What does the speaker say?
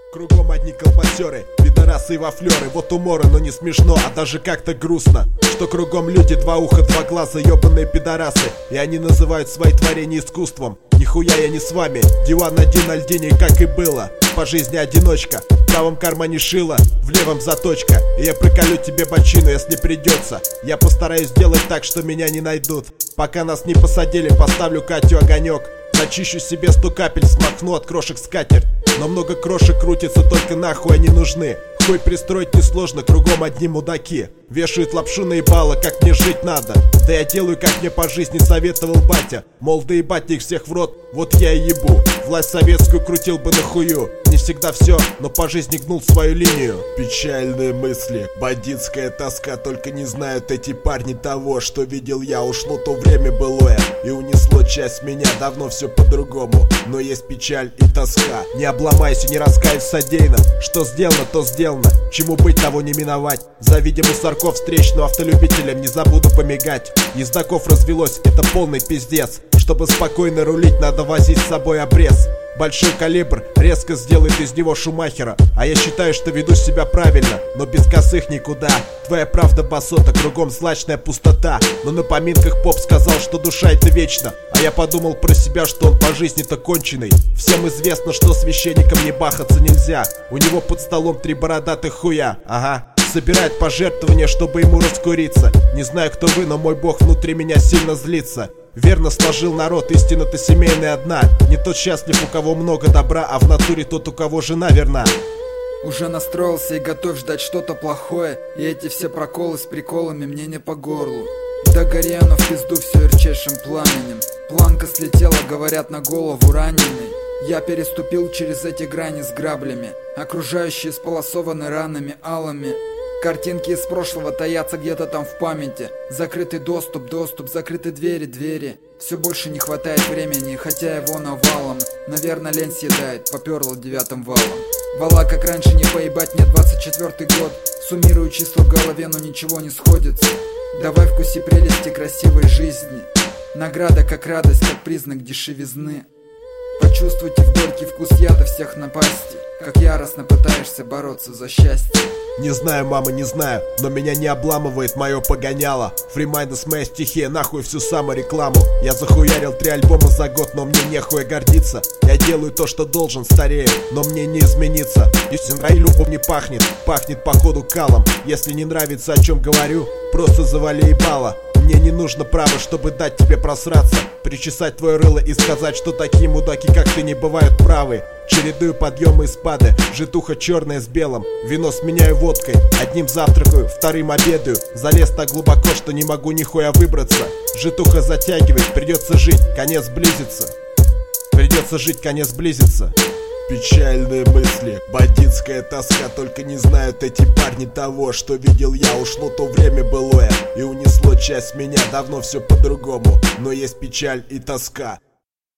Кругом одни колбасеры, пидорасы и вафлеры. Вот уморы, но не смешно, а даже как-то грустно, что кругом люди, два уха, два глаза, ебаные пидорасы. И они называют свои творения искусством. Нихуя я не с вами, диван один на льдине, как и было. По жизни одиночка, в правом кармане шило, в левом заточка. И я приколю тебе бочину, если придется. Я постараюсь сделать так, что меня не найдут. Пока нас не посадили, поставлю Катю огонек. Зачищу себе 100 капель, смахну от крошек скатерть. Но много крошек крутится, только нахуй они нужны. Хуй пристроить несложно, кругом одни мудаки. Вешают лапшу на ебало, как мне жить надо. Да я делаю, как мне по жизни советовал батя. Мол, да ебать их всех в рот, вот я и ебу. Власть советскую крутил бы нахую. Не всегда все, но по жизни гнул свою линию. Печальные мысли, бандитская тоска. Только не знают эти парни того, что видел я. Ушло то время былое и унесло часть меня. Давно все по-другому, но есть печаль и тоска. Не обломайся, не раскаюсь в содеянном. Что сделано, то сделано. Чему быть, того не миновать. Завидя мусорков встречным автолюбителям, не забуду помигать. Ездаков развелось, это полный пиздец. Чтобы спокойно рулить, надо возить с собой обрез. Большой калибр резко сделает из него Шумахера. А я считаю, что веду себя правильно, но без косых никуда. Твоя правда басота, кругом злачная пустота. Но на поминках поп сказал, что душа это вечно. А я подумал про себя, что он по жизни-то конченый. Всем известно, что священником не бахаться нельзя. У него под столом 3 бородатых хуя. Ага. Собирает пожертвования, чтобы ему раскуриться. Не знаю, кто вы, но мой бог внутри меня сильно злится. Верно сложил народ, истина-то семейная одна. Не тот счастлив, у кого много добра, а в натуре тот, у кого жена верна. Уже настроился и готов ждать что-то плохое. И эти все проколы с приколами мне не по горлу. Да гори оно в пизду все ярчайшим пламенем. Планка слетела, говорят, на голову раненый. Я переступил через эти грани с граблями. Окружающие сполосованы ранами алыми. Картинки из прошлого таятся где-то там в памяти. Закрытый доступ, закрыты двери. Все больше не хватает времени, хотя его навалом. Наверное, лень съедает, поперло 9-м валом. Вала, как раньше, не поебать, мне 24-й год. Суммирую числа в голове, но ничего не сходится. Давай вкуси прелести красивой жизни. Награда как радость, как признак дешевизны. Почувствуйте в горький вкус яда всех напастей. Как яростно пытаешься бороться за счастье. Не знаю, мама, не знаю, но меня не обламывает мое погоняло. Фримайдас моя стихия, нахуй всю саморекламу. Я захуярил 3 альбома за год, но мне нехуя гордиться. Я делаю то, что должен, старею, но мне не измениться. Если рай любовь не пахнет, пахнет походу калом. Если не нравится, о чем говорю, просто завали ебало. Мне не нужно право, чтобы дать тебе просраться, причесать твое рыло и сказать, что такие мудаки, как ты, не бывают правы. Чередую подъемы и спады, житуха черная с белым. Вино сменяю водкой, одним завтракаю, вторым обедаю. Залез так глубоко, что не могу нихуя выбраться. Житуха затягивает, придется жить, конец близится. Придется жить, конец близится. Печальные мысли, бандитская тоска. Только не знают эти парни того, что видел я. Ушло то время былое и унесло часть меня. Давно все по-другому, но есть печаль и тоска.